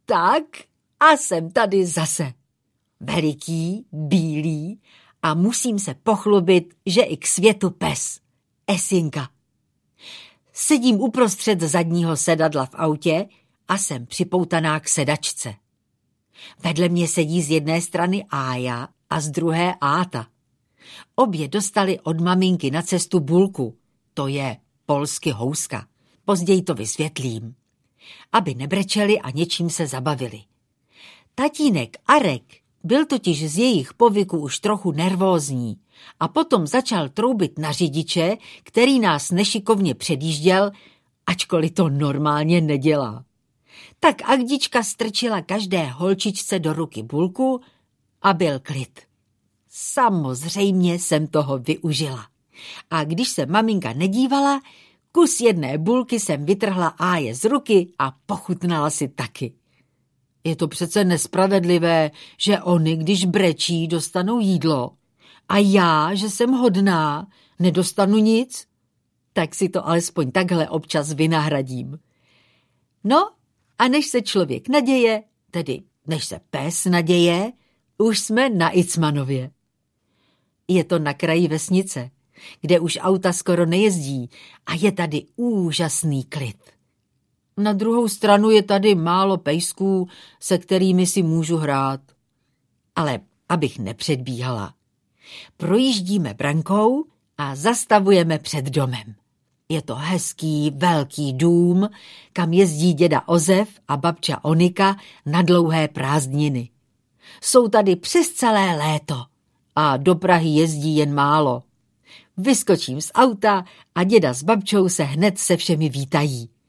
Tak a jsem tady zase. Veliký, bílý a musím se pochlubit, že i k světu pes. Esinka. Sedím uprostřed zadního sedadla v autě a jsem připoutaná k sedačce. Vedle mě sedí z jedné strany Ája a z druhé Áta. Obě dostali od maminky na cestu bulku, to je polsky houska. Později to vysvětlím. Aby nebrečeli a něčím se zabavili. Tatínek Arek byl totiž z jejich povyku už trochu nervózní a potom začal troubit na řidiče, který nás nešikovně předjížděl, ačkoliv to normálně nedělá. Tak Agdička strčila každé holčičce do ruky bulku a byl klid. Samozřejmě jsem toho využila. A když se maminka nedívala, kus jedné bulky jsem vytrhla Áje z ruky a pochutnala si taky. Je to přece nespravedlivé, že oni, když brečí, dostanou jídlo a já, že jsem hodná, nedostanu nic? Tak si to alespoň takhle občas vynahradím. No a než se člověk naděje, tedy než se pes naděje, už jsme na Icmanově. Je to na kraji vesnice, kde už auta skoro nejezdí a je tady úžasný klid. Na druhou stranu je tady málo pejsků, se kterými si můžu hrát. Ale abych nepředbíhala. Projíždíme brankou a zastavujeme před domem. Je to hezký, velký dům, kam jezdí děda Ozef a babča Onika na dlouhé prázdniny. Jsou tady přes celé léto a do Prahy jezdí jen málo. Vyskočím z auta a děda s babčou se hned se všemi vítají.